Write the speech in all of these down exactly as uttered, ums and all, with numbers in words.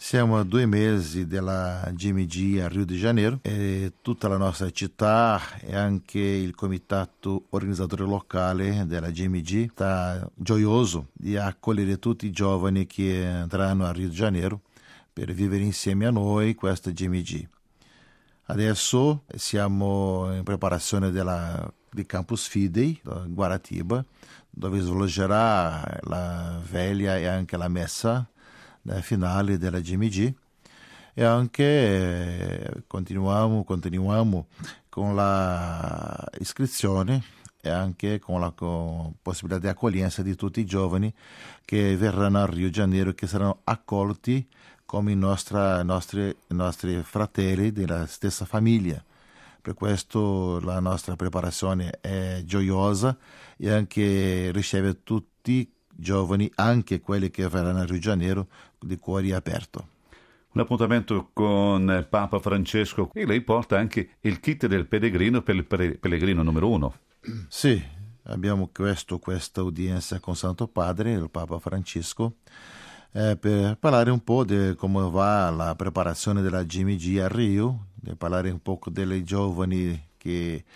Siamo a due mesi della G M G a Rio de Janeiro e tutta la nostra città e anche il comitato organizzatore locale della G M G sta gioioso di accogliere tutti i giovani che andranno a Rio de Janeiro per vivere insieme a noi questa G M G. Adesso siamo in preparazione della, di Campus Fidei, Guaratiba, dove svolgerà la veglia e anche la messa finale della G M G e anche eh, continuiamo, continuiamo con la iscrizione e anche con la con possibilità di accoglienza di tutti i giovani che verranno a Rio de Janeiro e che saranno accolti come i nostra, nostri, i nostri fratelli della stessa famiglia. Per questo la nostra preparazione è gioiosa e anche riceve tutti giovani, anche quelli che verranno a Rio de Janeiro, di cuore aperto. Un appuntamento con Papa Francesco e lei porta anche il kit del pellegrino per il pellegrino numero uno. Sì, abbiamo chiesto questa udienza con Santo Padre, il Papa Francesco, eh, per parlare un po' di come va la preparazione della G M G a Rio, di parlare un po' dei giovani che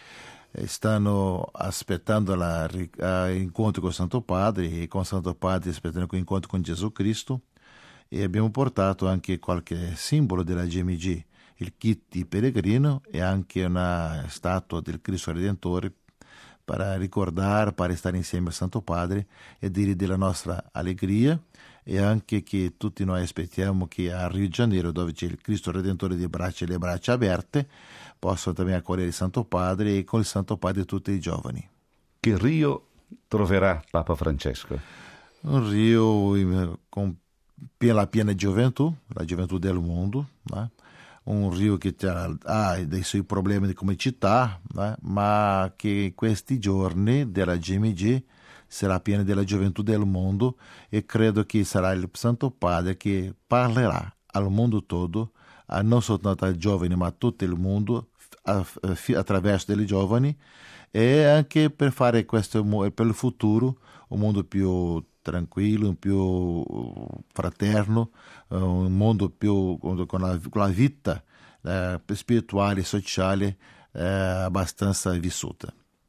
stanno aspettando l'incontro con Santo Padre e con Santo Padre aspettando l'incontro con Gesù Cristo, e abbiamo portato anche qualche simbolo della G M G, il kit di pellegrino e anche una statua del Cristo Redentore per ricordare, per stare insieme a Santo Padre e dire della nostra allegria e anche che tutti noi aspettiamo che a Rio de Janeiro, dove c'è il Cristo Redentore di braccia e le braccia aperte, possano també accogliere il Santo Padre e con il Santo Padre tutti i giovani. Che Rio troverà Papa Francesco? Un Rio con la piena gioventù, la gioventù del mondo, né? Un Rio che ha dei suoi problemi come città, né? Ma che questi giorni della G M G sarà piena della gioventù del mondo e credo che sarà il Santo Padre che parlerà al mondo todo, a non soltanto ai giovani ma a tutto il mondo attraverso dei giovani, e anche per fare questo per il futuro un mondo più tranquillo, più fraterno, un mondo più con la, con la vita eh, spirituale e sociale eh, abbastanza vissuta.